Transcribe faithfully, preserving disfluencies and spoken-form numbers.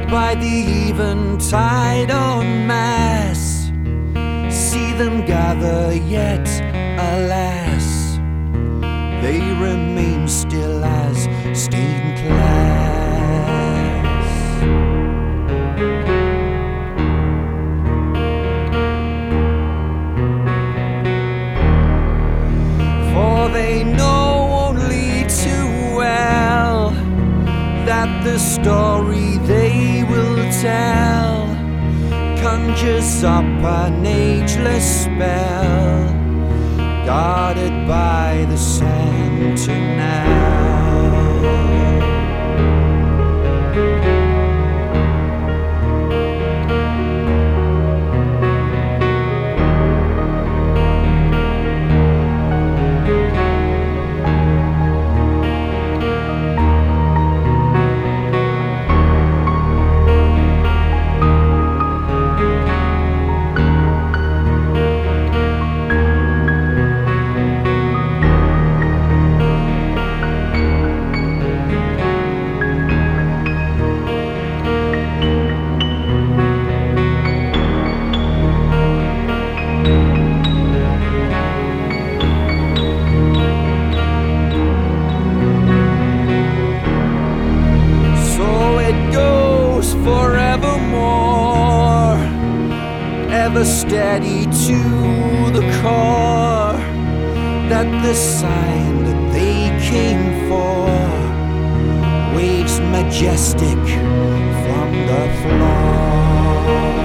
by the eventide en masse. See them gather, yet alas, they remain still as stained glass. For they know only too well that the story they will tell conjures up an ageless spell, guarded by the sentinel. Forevermore, ever steady to the core, that the sign that they came for waves majestic from the floor.